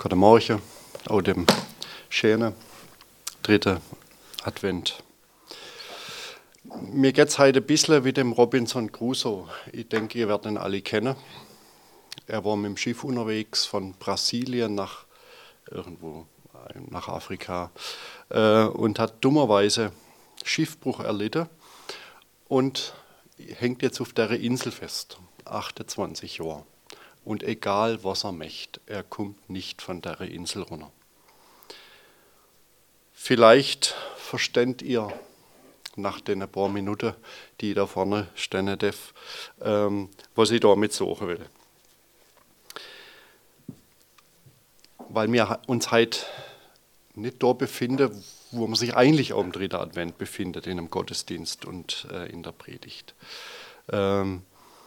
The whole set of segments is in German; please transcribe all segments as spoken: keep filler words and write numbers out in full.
Guten Morgen, auch dem schönen dritten Advent. Mir geht es heute ein bisschen wie dem Robinson Crusoe. Ich denke, ihr werdet ihn alle kennen. Er war mit dem Schiff unterwegs von Brasilien nach irgendwo nach Afrika äh, und hat dummerweise Schiffbruch erlitten und hängt jetzt auf der Insel fest, achtundzwanzig Jahre. Und egal was er möchte, er kommt nicht von der Insel runter. Vielleicht versteht ihr nach den paar Minuten, die ich da vorne stehen darf, ähm, was ich damit suchen will. Weil wir uns heute nicht da befinden, wo man sich eigentlich auch im dritten Advent befindet, in einem Gottesdienst und äh, in der Predigt. Ähm,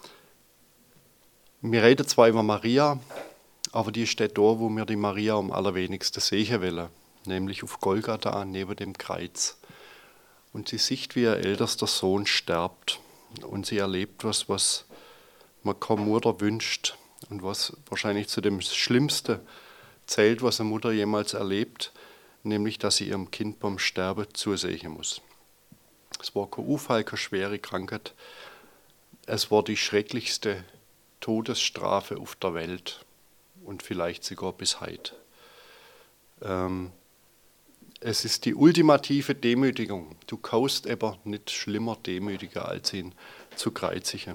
wir reden zwar über Maria, aber die steht da, wo wir die Maria am allerwenigsten sehen wollen, nämlich auf Golgatha neben dem Kreuz. Und sie sieht, wie ihr ältester Sohn stirbt und sie erlebt was, was man keine Mutter wünscht und was wahrscheinlich zu dem Schlimmsten zählt, was eine Mutter jemals erlebt, nämlich, dass sie ihrem Kind beim Sterben zusehen muss. Es war kein Unfall, keine schwere Krankheit. Es war die schrecklichste Todesstrafe auf der Welt und vielleicht sogar bis heute. Ähm, es ist die ultimative Demütigung. Du kannst aber nicht schlimmer demütiger, als ihn zu kreuzigen.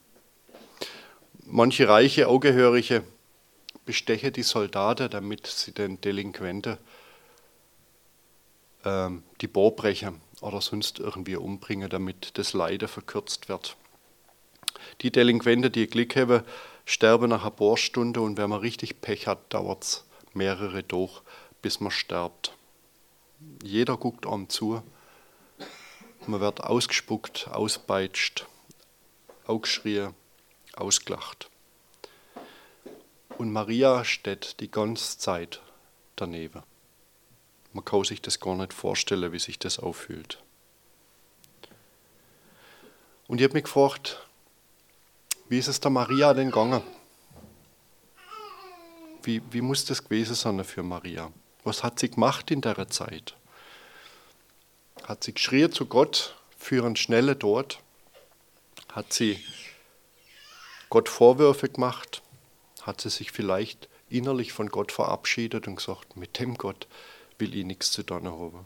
Manche reiche Angehörige bestechen die Soldaten, damit sie den Delinquenten ähm, die Bohr brechen oder sonst irgendwie umbringen, damit das Leiden verkürzt wird. Die Delinquenten, die Glück haben, sterben nach ein paar Stunden und wenn man richtig Pech hat, dauert es mehrere durch, bis man stirbt. Jeder guckt einem zu, man wird ausgespuckt, auspeitscht, aufgeschrien, ausgelacht. Und Maria steht die ganze Zeit daneben. Man kann sich das gar nicht vorstellen, wie sich das auffühlt. Und ich habe mich gefragt, wie ist es der Maria denn gegangen? Wie, wie muss das gewesen sein für Maria? Was hat sie gemacht in der Zeit? Hat sie geschrien zu Gott für einen schnellen Tod? Hat sie Gott Vorwürfe gemacht? Hat sie sich vielleicht innerlich von Gott verabschiedet und gesagt, mit dem Gott will ich nichts zu tun haben?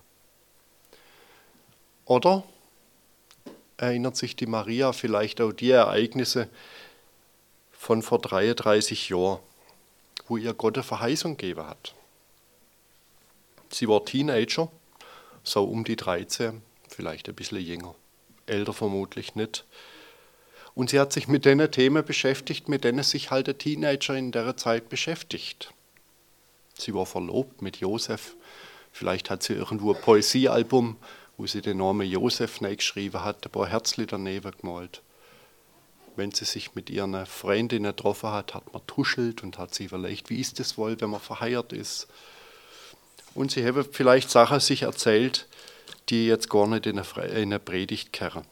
Oder erinnert sich die Maria vielleicht auch die Ereignisse von vor dreiunddreißig Jahren, wo ihr Gott eine Verheißung gegeben hat? Sie war Teenager, so um die dreizehn, vielleicht ein bisschen jünger, älter vermutlich nicht. Und sie hat sich mit den Themen beschäftigt, mit denen sich halt der Teenager in der Zeit beschäftigt. Sie war verlobt mit Josef. Vielleicht hat sie irgendwo ein Poesiealbum, wo sie den Namen Josef geschrieben hat, ein paar Herzli daneben gemalt. Wenn sie sich mit ihren Freundinnen getroffen hat, hat man tuschelt und hat sich überlegt, wie ist es wohl, wenn man verheiratet ist. Und sie haben vielleicht Sachen sich erzählt, die jetzt gar nicht in eine Predigt kehren.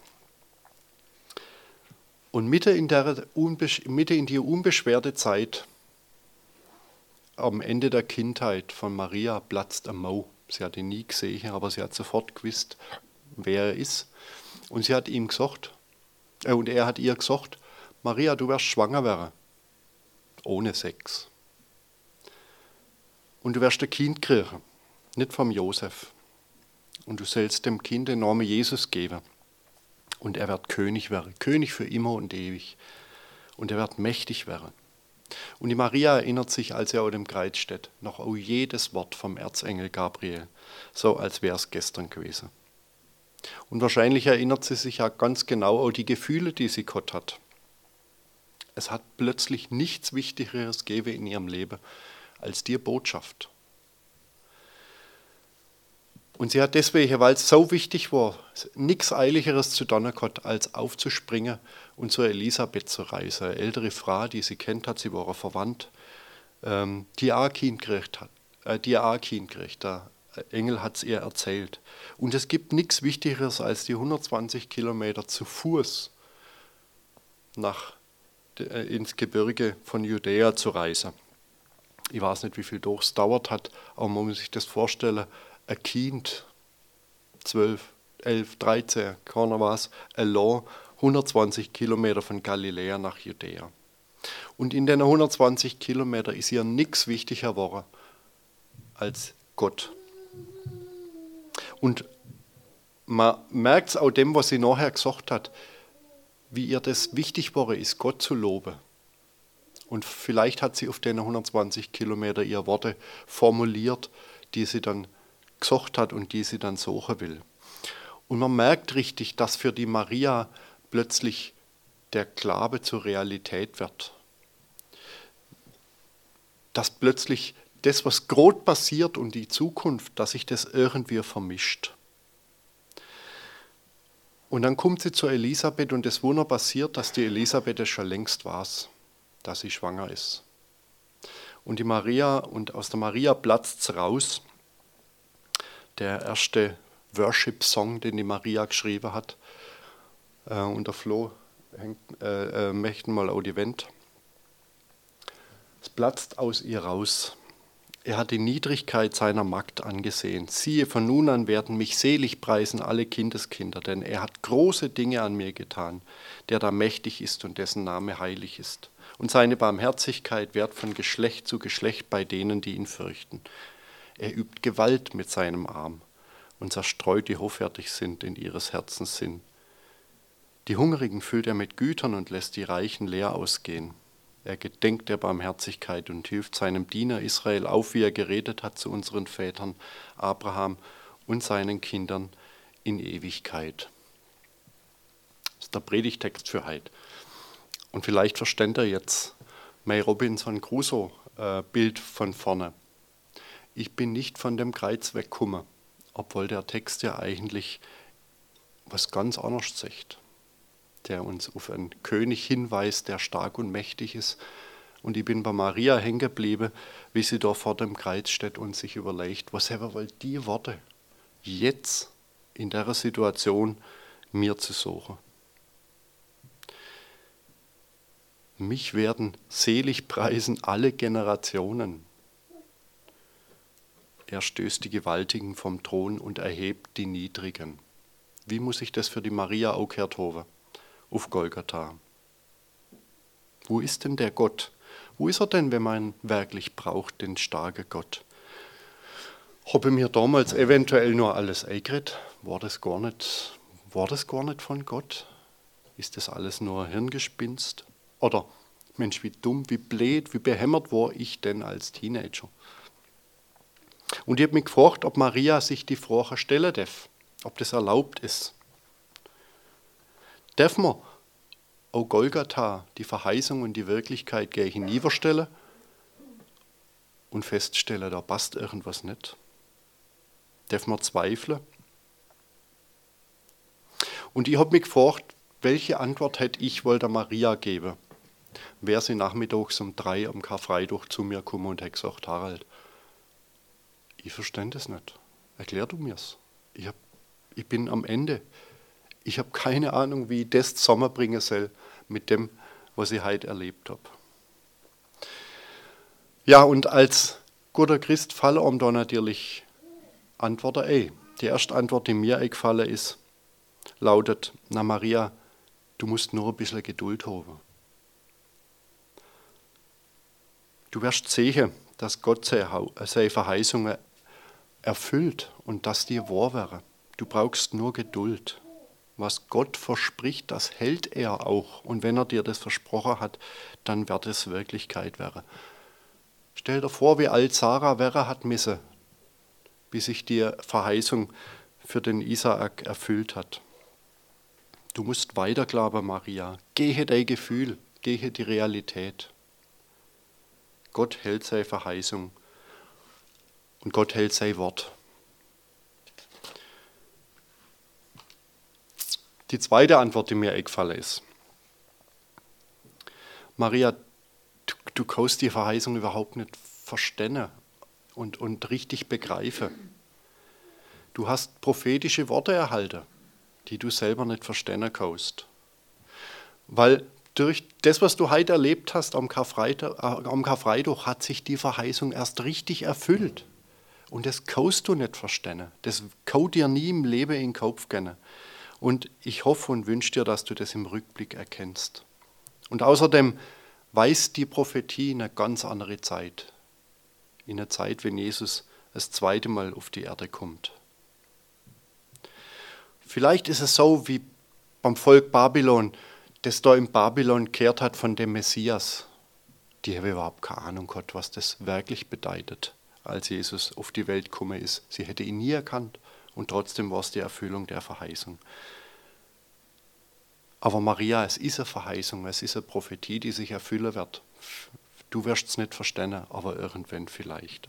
Und mitten in, der, mitten in die unbeschwerte Zeit, am Ende der Kindheit von Maria, platzt ein Mau. Sie hat ihn nie gesehen, aber sie hat sofort gewusst, wer er ist. Und sie hat ihm gesagt, äh, und er hat ihr gesagt, Maria, du wirst schwanger werden. Ohne Sex. Und du wirst ein Kind kriegen, nicht vom Josef. Und du sollst dem Kind den Namen Jesus geben. Und er wird König werden, König für immer und ewig. Und er wird mächtig werden. Und die Maria erinnert sich, als er auf dem Kreuz steht, noch an jedes Wort vom Erzengel Gabriel, so als wäre es gestern gewesen. Und wahrscheinlich erinnert sie sich ja ganz genau an die Gefühle, die sie gehabt hat. Es hat plötzlich nichts Wichtigeres gegeben in ihrem Leben als die Botschaft. Und sie hat deswegen, weil es so wichtig war, nichts Eiligeres zu tun gehabt, als aufzuspringen und zu Elisabeth zu reisen. Eine ältere Frau, die sie kennt hat, sie war eine Verwandt, ähm, die auch ein Kind gekriegt hat. Äh, die auch ein Kind gekriegt. Der Engel hat es ihr erzählt. Und es gibt nichts Wichtigeres, als die hundertzwanzig Kilometer zu Fuß nach, äh, ins Gebirge von Judäa zu reisen. Ich weiß nicht, wie viel es dauert hat, aber man muss sich das vorstellen, ein Kind, zwölf, elf, dreizehn, keiner was, allein hundertzwanzig Kilometer von Galiläa nach Judäa. Und in den hundertzwanzig Kilometer ist ihr nichts wichtiger geworden als Gott. Und man merkt es auch dem, was sie nachher gesagt hat, wie ihr das wichtig geworden ist, Gott zu loben. Und vielleicht hat sie auf den hundertzwanzig Kilometer ihre Worte formuliert, die sie dann gesagt hat und die sie dann suchen will. Und man merkt richtig, dass für die Maria plötzlich der Glaube zur Realität wird. Dass plötzlich das, was gerade passiert und die Zukunft, dass sich das irgendwie vermischt. Und dann kommt sie zu Elisabeth und das Wunder passiert, dass die Elisabeth es schon längst weiß, dass sie schwanger ist. Und die Maria, und aus der Maria platzt es raus, der erste Worship-Song, den die Maria geschrieben hat. Äh, und der Flo hängt, äh, äh, möchten mal auf die Wand. Es platzt aus ihr raus. Er hat die Niedrigkeit seiner Magd angesehen. Siehe, von nun an werden mich selig preisen alle Kindeskinder, denn er hat große Dinge an mir getan, der da mächtig ist und dessen Name heilig ist. Und seine Barmherzigkeit währt von Geschlecht zu Geschlecht bei denen, die ihn fürchten. Er übt Gewalt mit seinem Arm und zerstreut, die hoffärtig sind in ihres Herzens Sinn. Die Hungrigen füllt er mit Gütern und lässt die Reichen leer ausgehen. Er gedenkt der Barmherzigkeit und hilft seinem Diener Israel auf, wie er geredet hat zu unseren Vätern Abraham und seinen Kindern in Ewigkeit. Das ist der Predigtext für heute. Und vielleicht versteht er jetzt mein Robinson Crusoe-Bild von vorne. Ich bin nicht von dem Kreuz weggekommen, obwohl der Text ja eigentlich was ganz anderes sagt, der uns auf einen König hinweist, der stark und mächtig ist. Und ich bin bei Maria hängen geblieben, wie sie da vor dem Kreuz steht und sich überlegt, was haben wohl die Worte jetzt in der Situation mir zu suchen. Mich werden selig preisen alle Generationen. Er stößt die Gewaltigen vom Thron und erhebt die Niedrigen. Wie muss ich das für die Maria auch gehört haben? Auf Golgatha. Wo ist denn der Gott? Wo ist er denn, wenn man ihn wirklich braucht, den starken Gott? Habe mir damals eventuell nur alles eingeredet? War das gar nicht, war das gar nicht von Gott? Ist das alles nur Hirngespinst? Oder, Mensch, wie dumm, wie blöd, wie behämmert war ich denn als Teenager? Und ich habe mich gefragt, ob Maria sich die Frage stellen darf, ob das erlaubt ist. Darf man auch Golgatha, die Verheißung und die Wirklichkeit gleich hinüberstellen und feststellen, da passt irgendwas nicht? Darf man zweifeln? Und ich habe mich gefragt, welche Antwort hätte ich wohl der Maria geben, wäre sie nachmittags um drei am Karfreitag zu mir gekommen und hätte gesagt, Harald, ich verstehe das nicht. Erklär du mir's. Ich, hab, ich bin am Ende. Ich habe keine Ahnung, wie ich das zusammenbringen soll mit dem, was ich heute erlebt habe. Ja, und als guter Christ fallen einem da natürlich Antworten ein. Die erste Antwort, die mir eingefallen ist, lautet, na Maria, du musst nur ein bisschen Geduld haben. Du wirst sehen, dass Gott seine Verheißungen erfüllt und dass die wahr wäre. Du brauchst nur Geduld. Was Gott verspricht, das hält er auch. Und wenn er dir das versprochen hat, dann wird es Wirklichkeit werden. Stell dir vor, wie alt Sarah wäre hat müssen, bis sich die Verheißung für den Isaak erfüllt hat. Du musst weiter glauben, Maria. Gehe dein Gefühl, gehe die Realität. Gott hält seine Verheißung und Gott hält sein Wort. Die zweite Antwort, die mir eingefallen ist. Maria, du, du kannst die Verheißung überhaupt nicht verstehen und, und richtig begreifen. Du hast prophetische Worte erhalten, die du selber nicht verstehen kannst. Weil durch das, was du heute erlebt hast am Karfreitag, äh, am Karfreitag, hat sich die Verheißung erst richtig erfüllt. Und das kannst du nicht verstehen. Das kann dir nie im Leben in den Kopf gehen. Und ich hoffe und wünsche dir, dass du das im Rückblick erkennst. Und außerdem weist die Prophetie in eine ganz andere Zeit. In eine Zeit, wenn Jesus das zweite Mal auf die Erde kommt. Vielleicht ist es so wie beim Volk Babylon, das da in Babylon gehört hat von dem Messias. Die haben überhaupt keine Ahnung gehabt, was das wirklich bedeutet, als Jesus auf die Welt gekommen ist. Sie hätte ihn nie erkannt und trotzdem war es die Erfüllung der Verheißung. Aber Maria, es ist eine Verheißung, es ist eine Prophetie, die sich erfüllen wird. Du wirst es nicht verstehen, aber irgendwann vielleicht.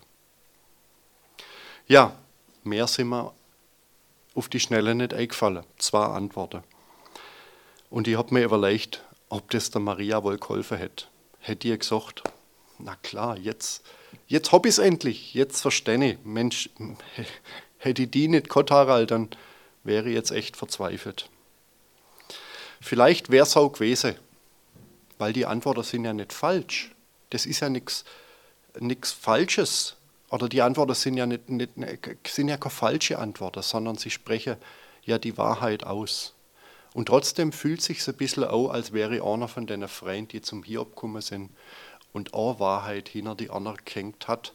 Ja, mehr sind mir auf die Schnelle nicht eingefallen. Zwei Antworten. Und ich habe mir überlegt, ob das der Maria wohl geholfen hätte. Hätte ihr gesagt, na klar, jetzt, jetzt habe ich es endlich, jetzt verstehe ich. Mensch, hätte ich die nicht gehabt, Harald, dann wäre ich jetzt echt verzweifelt. Vielleicht wäre es auch gewesen, weil die Antworten sind ja nicht falsch. Das ist ja nichts Falsches. Oder die Antworten sind ja, nicht, nicht, sind ja keine falsche Antworten, sondern sie sprechen ja die Wahrheit aus. Und trotzdem fühlt es sich ein bisschen an, als wäre ich einer von den Freunden, die zum Hiob gekommen sind und eine Wahrheit hinter die andere gehängt hat.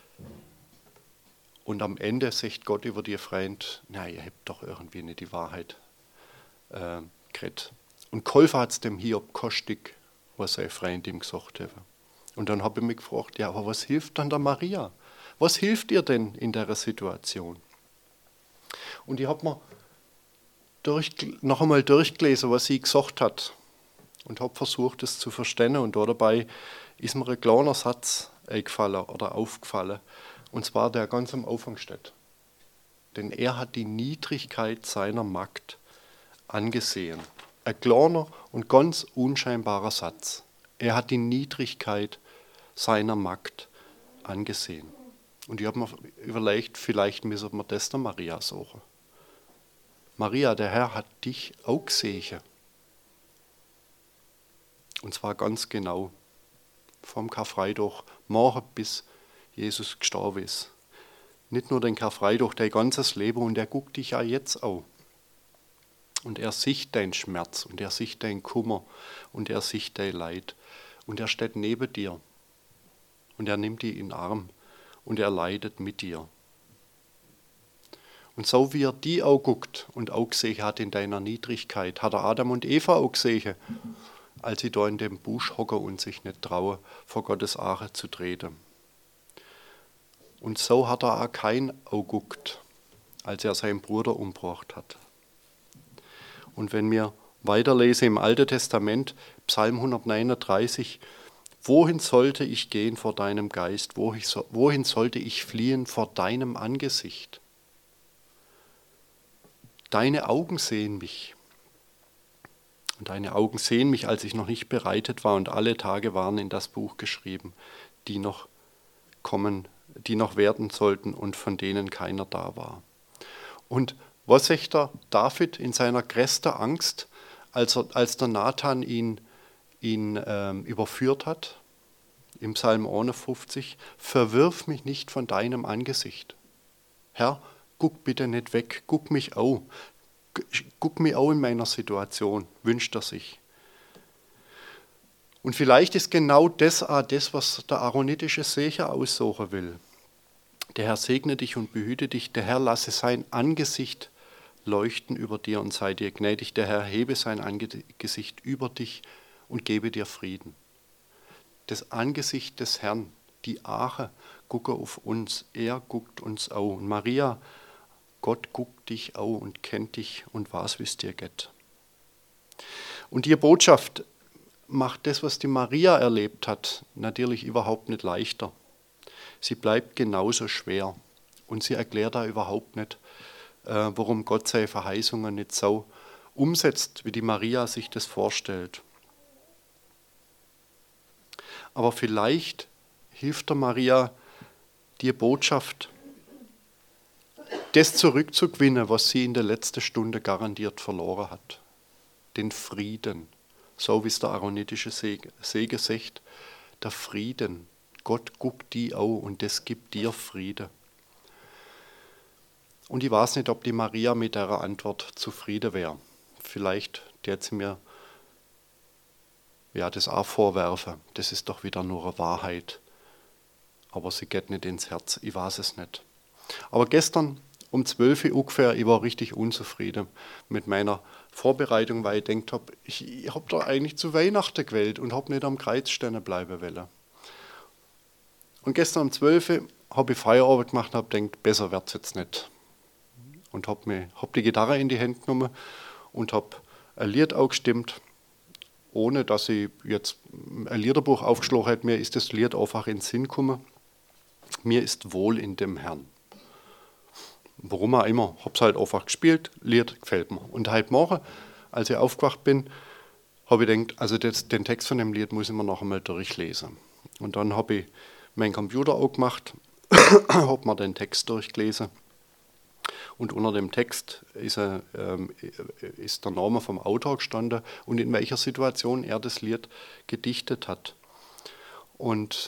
Und am Ende sagt Gott über die Freund, na, ihr habt doch irgendwie nicht die Wahrheit äh, geredet. Und geholfen hat es dem Hiob kostig, was sein Freund ihm gesagt hat. Und dann habe ich mich gefragt, ja, aber was hilft dann der Maria? Was hilft ihr denn in der Situation? Und ich habe mir durch, noch einmal durchgelesen, was sie gesagt hat und habe versucht, es zu verstehen. Und dabei ist mir ein kleiner Satz eingefallen oder aufgefallen, und zwar der ganz am Anfang steht. Denn er hat die Niedrigkeit seiner Magd angesehen. Ein kleiner und ganz unscheinbarer Satz. Er hat die Niedrigkeit seiner Magd angesehen. Und ich habe mir überlegt, vielleicht müssen wir das der Maria suchen. Maria, der Herr hat dich auch gesehen. Und zwar ganz genau. Vom Karfreitag, morgen bis Jesus gestorben ist. Nicht nur den Karfreitag, dein ganzes Leben, und er guckt dich ja jetzt auch. Und er sieht deinen Schmerz und er sieht deinen Kummer und er sieht dein Leid. Und er steht neben dir. Und er nimmt dich in den Arm und er leidet mit dir. Und so wie er die auch guckt und auch gesehen hat in deiner Niedrigkeit, hat er Adam und Eva auch gesehen, als sie da in dem Busch hocken und sich nicht trauen, vor Gottes Aare zu treten. Und so hat er auch Kain auch geguckt, als er seinen Bruder umgebracht hat. Und wenn wir weiterlesen im Alten Testament, Psalm hundertneununddreißig, wohin sollte ich gehen vor deinem Geist? Wohin sollte ich fliehen vor deinem Angesicht? Deine Augen sehen mich. Und deine Augen sehen mich, als ich noch nicht bereitet war, und alle Tage waren in das Buch geschrieben, die noch kommen, die noch werden sollten und von denen keiner da war. Und was sagt der David in seiner größten Angst, als, er, als der Nathan ihn, ihn ähm, überführt hat? Im Psalm einundfünfzig, verwirf mich nicht von deinem Angesicht. Herr, guck bitte nicht weg, guck mich auch. Guck mich auch in meiner Situation, wünscht er sich. Und vielleicht ist genau das auch das, was der aaronitische Seher aussuchen will. Der Herr segne dich und behüte dich, der Herr lasse sein Angesicht leuchten über dir und sei dir gnädig, der Herr hebe sein Angesicht über dich und gebe dir Frieden. Das Angesicht des Herrn, die Ache, gucke auf uns, er guckt uns auch. Und Maria, Gott guckt dich auch und kennt dich und weiß, wie es dir geht. Und die Botschaft macht das, was die Maria erlebt hat, natürlich überhaupt nicht leichter. Sie bleibt genauso schwer und sie erklärt da überhaupt nicht, warum Gott seine Verheißungen nicht so umsetzt, wie die Maria sich das vorstellt. Aber vielleicht hilft der Maria die Botschaft, das zurückzugewinnen, was sie in der letzten Stunde garantiert verloren hat. Den Frieden, so wie es der aaronitische Segen sagt, der Frieden. Gott guckt die auch und das gibt dir Frieden. Und ich weiß nicht, ob die Maria mit der Antwort zufrieden wäre. Vielleicht der sie mir ja, das auch vorwerfen. Das ist doch wieder nur eine Wahrheit. Aber sie geht nicht ins Herz. Ich weiß es nicht. Aber gestern um zwölf Uhr ungefähr, ich war richtig unzufrieden mit meiner Vorbereitung, weil ich gedacht habe, ich, ich habe doch eigentlich zu Weihnachten gewählt und habe nicht am Kreuz stehen bleiben wollen. Und gestern um zwölf Uhr habe ich Feierabend gemacht und habe gedacht, besser wird es jetzt nicht. Und habe hab die Gitarre in die Hände genommen und habe ein Lied auch gestimmt, ohne dass ich jetzt ein Liederbuch aufgeschlagen hätte. Mir ist das Lied einfach in den Sinn gekommen. Mir ist wohl in dem Herrn. Warum auch immer, habe es halt einfach gespielt, Lied gefällt mir. Und heute Morgen, als ich aufgewacht bin, habe ich gedacht, also das, den Text von dem Lied muss ich mir noch einmal durchlesen. Und dann habe ich meinen Computer auch gemacht, habe mir den Text durchgelesen. Und unter dem Text ist, er, ähm, ist der Name vom Autor gestanden und in welcher Situation er das Lied gedichtet hat. Und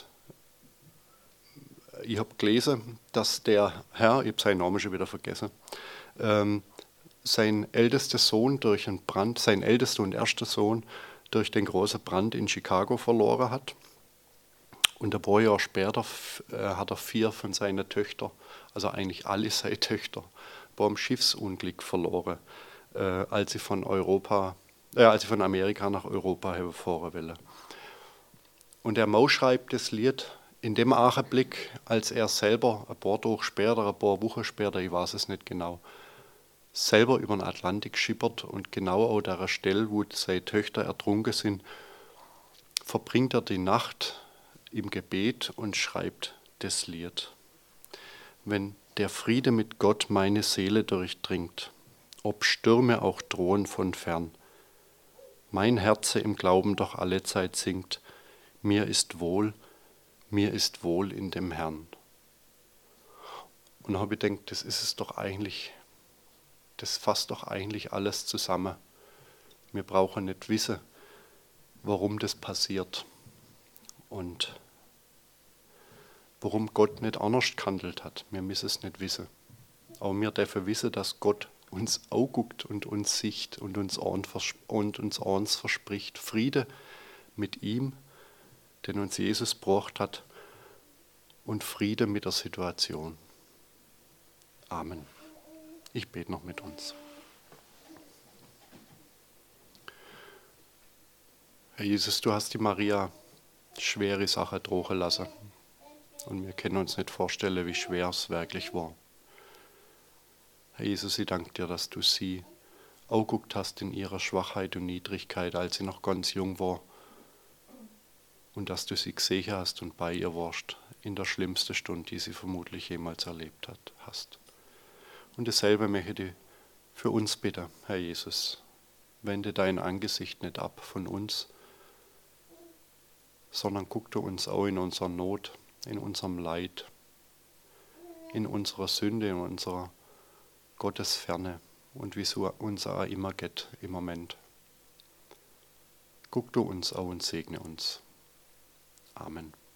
ich habe gelesen, dass der Herr, ich habe seinen Namen schon wieder vergessen, ähm, sein ältester Sohn durch einen Brand, sein ältester und erster Sohn durch den großen Brand in Chicago verloren hat. Und ein paar Jahre später äh, hat er vier von seinen Töchtern, also eigentlich alle seine Töchter, beim Schiffsunglück verloren, äh, als sie von Europa, äh, als sie von Amerika nach Europa fahren wollen. Und der Mau schreibt das Lied in dem Augenblick, als er selber ein paar Tage später, ein paar Wochen später, ich weiß es nicht genau, selber über den Atlantik schippert und genau an der Stelle, wo seine Töchter ertrunken sind, verbringt er die Nacht im Gebet und schreibt das Lied. Wenn der Friede mit Gott meine Seele durchdringt, ob Stürme auch drohen von fern, mein Herze im Glauben doch allezeit singt, mir ist wohl, mir ist wohl in dem Herrn. Und da habe ich gedacht, das ist es doch eigentlich, das fasst doch eigentlich alles zusammen. Wir brauchen nicht wissen, warum das passiert und warum Gott nicht anders gehandelt hat. Wir müssen es nicht wissen. Aber wir dürfen wissen, dass Gott uns anguckt und uns sieht und uns eins verspricht. Friede mit ihm, den uns Jesus gebracht hat, und Friede mit der Situation. Amen. Ich bete noch mit uns. Herr Jesus, du hast die Maria schwere Sache drohen lassen. Und wir können uns nicht vorstellen, wie schwer es wirklich war. Herr Jesus, ich danke dir, dass du sie angeguckt hast in ihrer Schwachheit und Niedrigkeit, als sie noch ganz jung war. Und dass du sie gesehen hast und bei ihr warst in der schlimmsten Stunde, die sie vermutlich jemals erlebt hat, hast. Und dasselbe möchte ich für uns bitten, Herr Jesus. Wende dein Angesicht nicht ab von uns, sondern guck du uns auch in unserer Not, in unserem Leid, in unserer Sünde, in unserer Gottesferne und wie es uns auch immer geht im Moment. Guck du uns auch und segne uns. Amen.